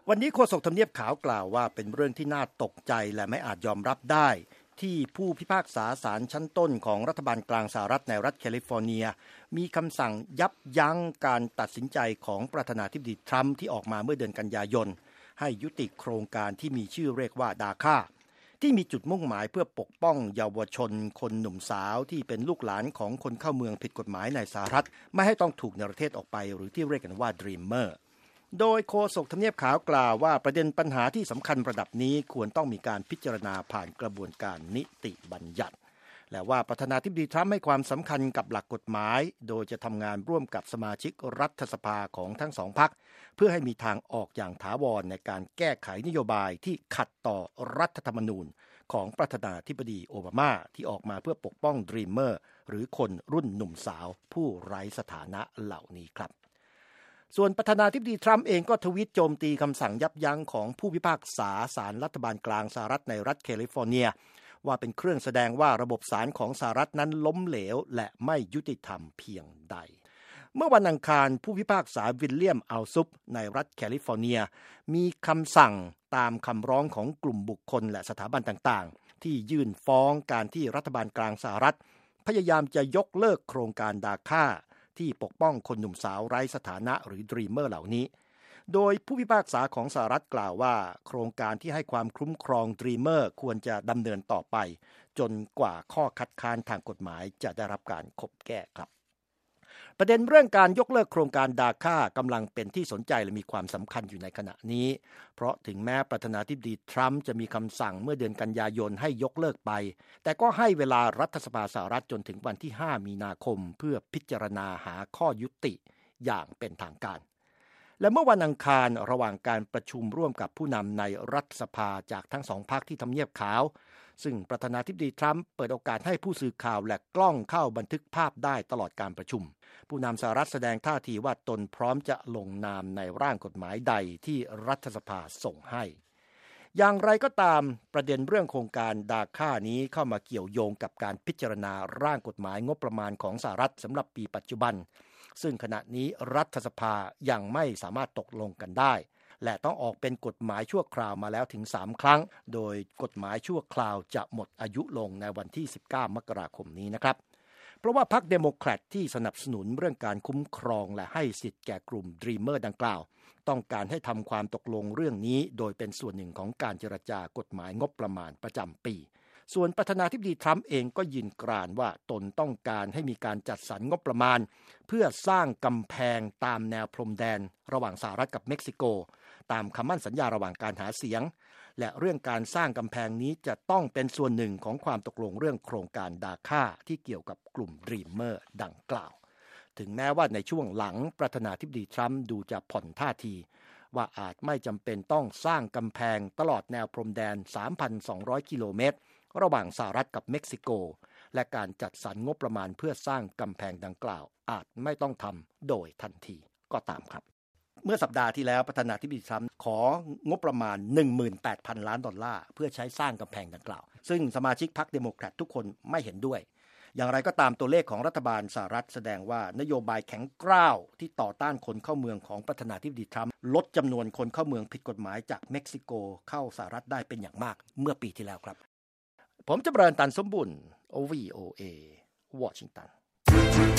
วันนี้โฆษกทำเนียบขาวกล่าวว่าเป็นเรื่องที่น่าตกใจและไม่อาจยอมรับได้ที่ผู้พิพากษาศาลชั้นต้นของรัฐบาลกลางสหรัฐในรัฐแคลิฟอร์เนียมีคำสั่งยับยั้งการตัดสินใจของประธานาธิบดีทรัมป์ที่ออกมาเมื่อเดือนกันยายนให้ยุติโครงการที่มีชื่อเรียกว่าดาค่าที่มีจุดมุ่งหมายเพื่อปกป้องเยาวชนคนหนุ่มสาวที่เป็นลูกหลานของคนเข้าเมืองผิดกฎหมายในสหรัฐไม่ให้ต้องถูกเนรเทศออกไปหรือที่เรียกกันว่า Dreamerโดยโฆษกทำเนียบขาวกล่าวว่าประเด็นปัญหาที่สำคัญระดับนี้ควรต้องมีการพิจารณาผ่านกระบวนการนิติบัญญัติและว่าประธานาธิบดีทรัมป์ให้ความสำคัญกับหลักกฎหมายโดยจะทำงานร่วมกับสมาชิกรัฐสภาของทั้งสองพรรคเพื่อให้มีทางออกอย่างถาวรในการแก้ไขนโยบายที่ขัดต่อรัฐธรรมนูญของประธานาธิบดีโอบามาที่ออกมาเพื่อปกป้อง Dreamer หรือคนรุ่นหนุ่มสาวผู้ไร้สถานะเหล่านี้ครับส่วนประธานาธิบดีทรัมป์เองก็ทวีตโจมตีคำสั่งยับยั้งของผู้พิพากษาศาลรัฐบาลกลางสหรัฐในรัฐแคลิฟอร์เนียว่าเป็นเครื่องแสดงว่าระบบศาลของสหรัฐนั้นล้มเหลวและไม่ยุติธรรมเพียงใดเมื่อวันอังคารผู้พิพากษาวิลเลียมอัลซุปในรัฐแคลิฟอร์เนียมีคำสั่งตามคำร้องของกลุ่มบุคคลและสถาบันต่างๆที่ยื่นฟ้องการที่รัฐบาลกลางสหรัฐพยายามจะยกเลิกโครงการดาค่าที่ปกป้องคนหนุ่มสาวไร้สถานะหรือ Dreamer เหล่านี้โดยผู้พิพากษาของสหรัฐกล่าวว่าโครงการที่ให้ความคุ้มครอง Dreamer ควรจะดำเนินต่อไปจนกว่าข้อคัดค้านทางกฎหมายจะได้รับการขบแก้ครับประเด็นเรื่องการยกเลิกโครงการดาค่ากำลังเป็นที่สนใจและมีความสำคัญอยู่ในขณะนี้เพราะถึงแม้ประธานาธิบดีทรัมป์จะมีคำสั่งเมื่อเดือนกันยายนให้ยกเลิกไปแต่ก็ให้เวลารัฐสภาสหรัฐจนถึงวันที่5มีนาคมเพื่อพิจารณาหาข้อยุติอย่างเป็นทางการและเมื่อวันอังคารระหว่างการประชุมร่วมกับผู้นำในรัฐสภาจากทั้งสองพรรคที่ทำเนียบขาวซึ่งประธานาธิบดีทรัมป์เปิดโอกาสให้ผู้สื่อข่าวและกล้องเข้าบันทึกภาพได้ตลอดการประชุมผู้นำสหรัฐแสดงท่าทีว่าตนพร้อมจะลงนามในร่างกฎหมายใดที่รัฐสภาส่งให้อย่างไรก็ตามประเด็นเรื่องโครงการดาค่านี้เข้ามาเกี่ยวโยงกับการพิจารณาร่างกฎหมายงบประมาณของสหรัฐสำหรับปีปัจจุบันซึ่งขณะนี้รัฐสภายังไม่สามารถตกลงกันได้และต้องออกเป็นกฎหมายชั่วคราวมาแล้วถึง3ครั้งโดยกฎหมายชั่วคราวจะหมดอายุลงในวันที่19มกราคมนี้นะครับเพราะว่าพรรคเดโมแครตที่สนับสนุนเรื่องการคุ้มครองและให้สิทธิ์แก่กลุ่ม Dreamer ดังกล่าวต้องการให้ทำความตกลงเรื่องนี้โดยเป็นส่วนหนึ่งของการเจรจากฎหมายงบประมาณประจำปีส่วนประธานาธิบดีทรัมป์เองก็ยืนกรานว่าตนต้องการให้มีการจัดสรรงบประมาณเพื่อสร้างกำแพงตามแนวพรมแดนระหว่างสหรัฐกับเม็กซิโกตามคำมั่นสัญญาระหว่างการหาเสียงและเรื่องการสร้างกำแพงนี้จะต้องเป็นส่วนหนึ่งของความตกลงเรื่องโครงการดาค่าที่เกี่ยวกับกลุ่ม Dreamer ดังกล่าวถึงแม้ว่าในช่วงหลังประธานาธิบดีทรัมป์ดูจะผ่อนท่าทีว่าอาจไม่จำเป็นต้องสร้างกำแพงตลอดแนวพรมแดน 3,200 กิโลเมตรระหว่างสหรัฐกับเม็กซิโกและการจัดสรรงบประมาณเพื่อสร้างกำแพงดังกล่าวอาจไม่ต้องทำโดยทันทีก็ตามครับเมื่อสัปดาห์ที่แล้วประธานาธิบดีทรัมป์ของบประมาณ 18,000 ล้านดอลลาร์เพื่อใช้สร้างกำแพงดังกล่าวซึ่งสมาชิกพรรคเดโมแครตทุกคนไม่เห็นด้วยอย่างไรก็ตามตัวเลขของรัฐบาลสหรัฐแสดงว่านโยบายแข็งกร้าวที่ต่อต้านคนเข้าเมืองของประธานาธิบดีทรัมป์ลดจำนวนคนเข้าเมืองผิดกฎหมายจากเม็กซิโกเข้าสหรัฐได้เป็นอย่างมากเมื่อปีที่แล้วครับผมจำเริญตันสมบุญ VOA วอชิงตัน